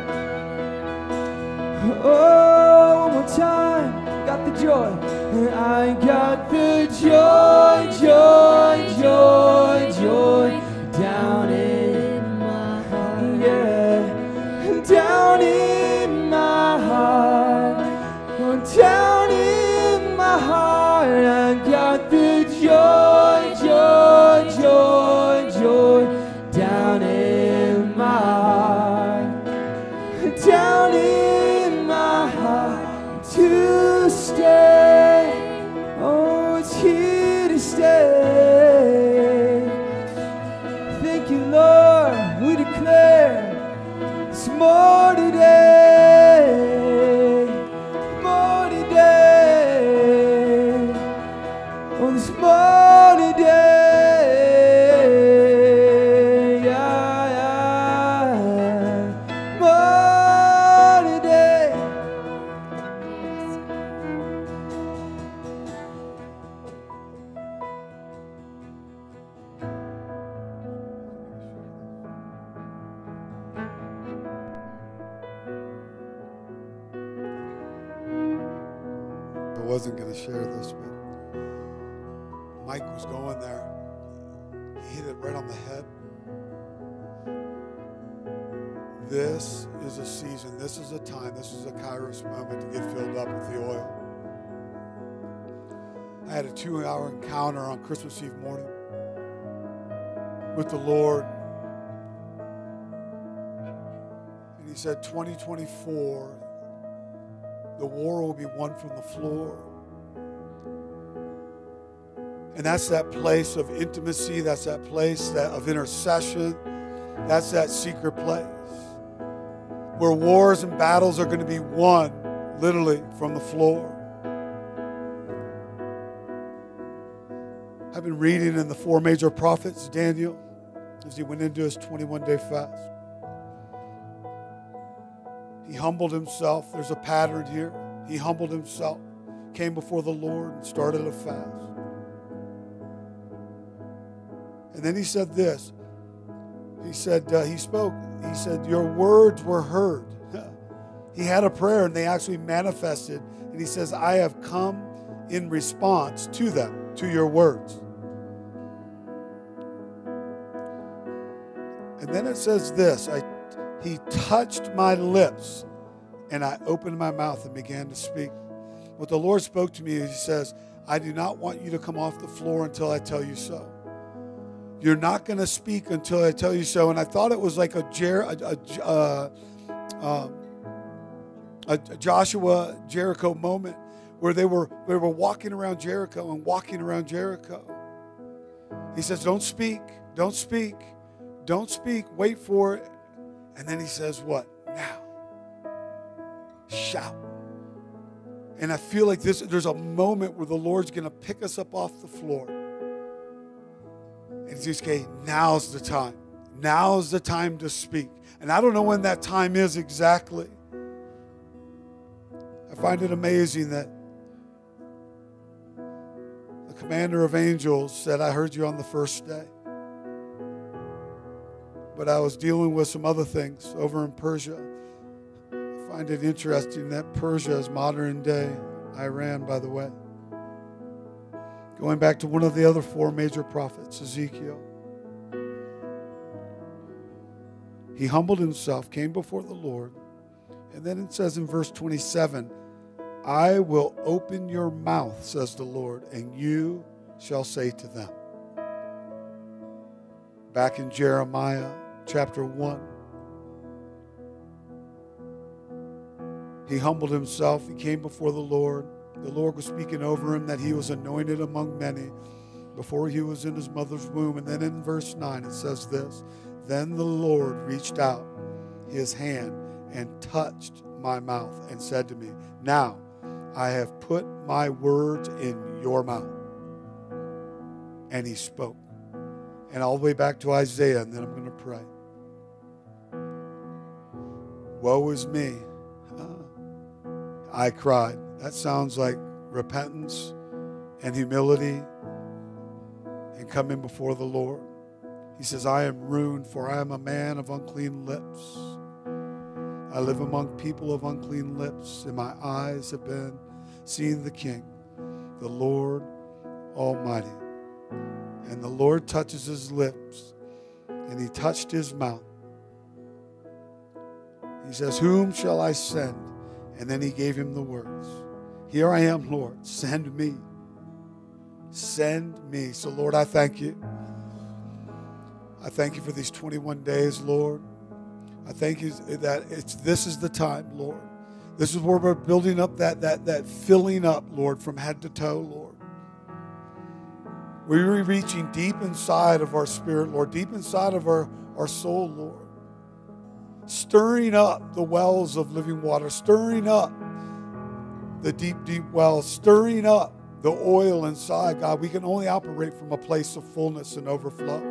Oh, one more time. Got the joy. I got the joy, joy, joy, joy down in my heart. Yeah, down in my heart. Oh, down in my heart. I got the joy, joy, joy, joy down in my heart. Down in my heart to stay. Oh, it's here to stay. wasn't going to share this, but Mike was going there. He hit it right on the head. This is a season, this is a time, this is a Kairos moment to get filled up with the oil. I had a two-hour encounter on Christmas Eve morning with the Lord. And he said, twenty twenty-four, the war will be won from the floor. And that's that place of intimacy. That's that place that, of intercession. That's that secret place where wars and battles are going to be won literally from the floor. I've been reading in the four major prophets, Daniel, as he went into his twenty-one day fast. He humbled himself. There's a pattern here. He humbled himself, came before the Lord, and started a fast. And then he said this. He said, uh, he spoke. He said, your words were heard. He had a prayer, and they actually manifested. And he says, I have come in response to them, to your words. And then it says this, I, he touched my lips, and I opened my mouth and began to speak. What the Lord spoke to me, he says, I do not want you to come off the floor until I tell you so. You're not going to speak until I tell you so. And I thought it was like a, Jer- a, a, uh, um, a Joshua Jericho moment where they were, they were walking around Jericho and walking around Jericho. He says, don't speak, don't speak, don't speak, wait for it. And then he says, what? Now. Shout. And I feel like this, there's a moment where the Lord's going to pick us up off the floor. And he's okay, now's the time. Now's the time to speak. And I don't know when that time is exactly. I find it amazing that the commander of angels said, I heard you on the first day. But I was dealing with some other things over in Persia. I find it interesting that Persia is modern day Iran, by the way. Going back to one of the other four major prophets, Ezekiel. He humbled himself, came before the Lord. And then it says in verse twenty-seven, I will open your mouth, says the Lord, and you shall say to them. Back in Jeremiah chapter one. He humbled himself. He came before the Lord. The Lord was speaking over him that he was anointed among many before he was in his mother's womb. And then in verse nine it says this, then the Lord reached out his hand and touched my mouth and said to me, now I have put my words in your mouth. And he spoke. And all the way back to Isaiah, and then I'm going to pray. Woe is me. I cried. That sounds like repentance and humility and coming before the Lord. He says, I am ruined, for I am a man of unclean lips. I live among people of unclean lips, and my eyes have been seeing the King, the Lord Almighty. And the Lord touches his lips, and he touched his mouth. He says, whom shall I send? And then he gave him the words. Here I am, Lord. Send me. Send me. So, Lord, I thank you. I thank you for these twenty-one days, Lord. I thank you that it's this is the time, Lord. This is where we're building up that, that, that filling up, Lord, from head to toe, Lord. We're reaching deep inside of our spirit, Lord, deep inside of our, our soul, Lord. Stirring up the wells of living water, stirring up the deep, deep wells, stirring up the oil inside, God. We can only operate from a place of fullness and overflow.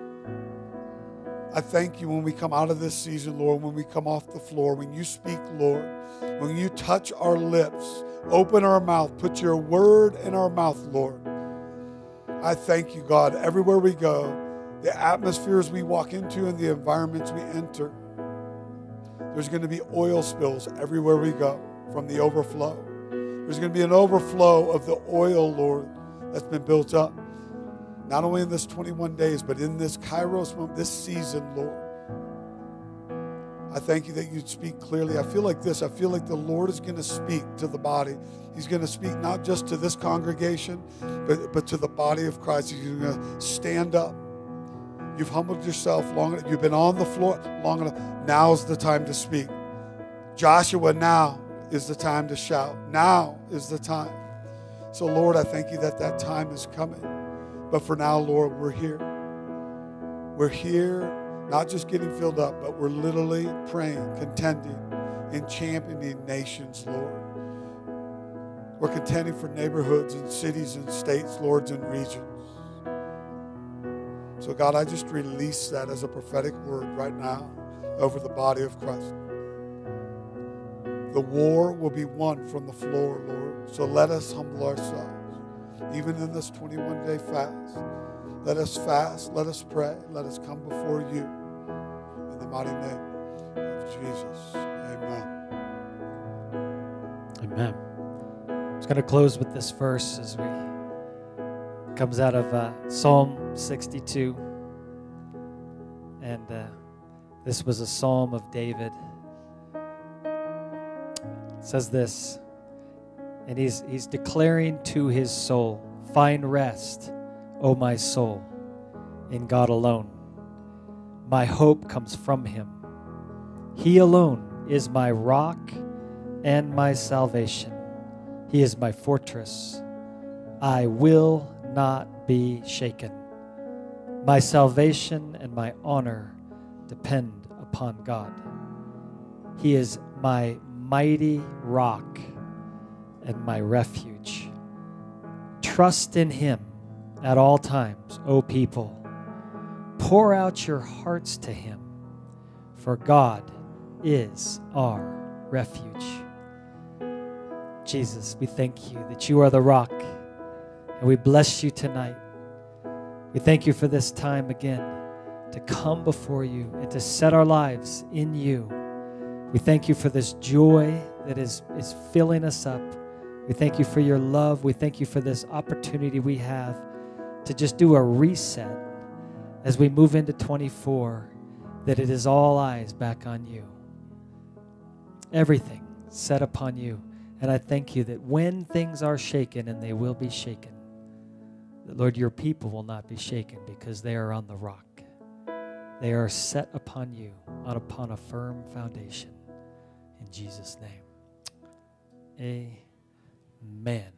I thank you when we come out of this season, Lord, when we come off the floor, when you speak, Lord, when you touch our lips, open our mouth, put your word in our mouth, Lord. I thank you, God, everywhere we go, the atmospheres we walk into and the environments we enter, there's going to be oil spills everywhere we go from the overflow. There's going to be an overflow of the oil, Lord, that's been built up. Not only in this twenty-one days, but in this Kairos moment, this season, Lord. I thank you that you'd speak clearly. I feel like this. I feel like the Lord is going to speak to the body. He's going to speak not just to this congregation, but, but to the body of Christ. He's going to stand up. You've humbled yourself long enough. You've been on the floor long enough. Now's the time to speak. Joshua, now is the time to shout. Now is the time. So, Lord, I thank you that that time is coming. But for now, Lord, we're here. We're here, not just getting filled up, but we're literally praying, contending, and championing nations, Lord. We're contending for neighborhoods and cities and states, lords, and regions. So, God, I just release that as a prophetic word right now over the body of Christ. The war will be won from the floor, Lord. So let us humble ourselves. Even in this twenty-one day fast, let us fast, let us pray, let us come before you. In the mighty name of Jesus, amen. Amen. I'm just going to close with this verse as we it comes out of uh, Psalm sixty-two. And uh, this was a psalm of David. It says this, and he's, he's declaring to his soul, "Find rest, O my soul, in God alone. My hope comes from him. He alone is my rock and my salvation. He is my fortress. I will not be shaken. My salvation and my honor depend upon God. He is my mighty rock and my refuge. Trust in him at all times, O people. Pour out your hearts to him, for God is our refuge." Jesus, we thank you that you are the rock, and we bless you tonight. We thank you for this time again to come before you and to set our lives in you. We thank you for this joy that is, is filling us up. We thank you for your love. We thank you for this opportunity we have to just do a reset as we move into twenty-four, that it is all eyes back on you. Everything set upon you. And I thank you that when things are shaken, and they will be shaken, that, Lord, your people will not be shaken because they are on the rock. They are set upon you, on upon a firm foundation. In Jesus' name, amen.